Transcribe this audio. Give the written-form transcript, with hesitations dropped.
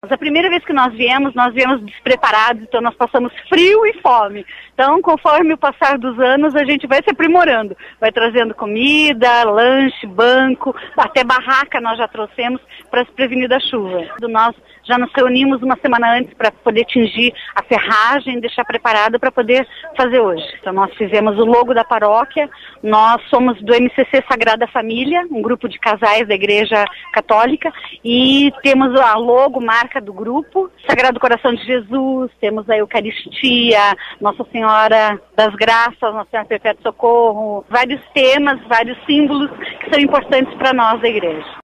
A primeira vez que nós viemos despreparados, então nós passamos frio e fome. Então, conforme o passar dos anos, a gente vai se aprimorando, vai trazendo comida, lanche, banco, até barraca nós já trouxemos para se prevenir da chuva. Nós já nos reunimos uma semana antes para poder tingir a ferragem, deixar preparada para poder fazer hoje. Então nós fizemos o logo da paróquia, nós somos do MCC Sagrada Família, um grupo de casais da Igreja Católica, e temos a logo, marca do grupo, Sagrado Coração de Jesus, temos a Eucaristia, Nossa Senhora das Graças, Nossa Senhora Perpétuo Socorro, vários temas, vários símbolos que são importantes para nós da Igreja.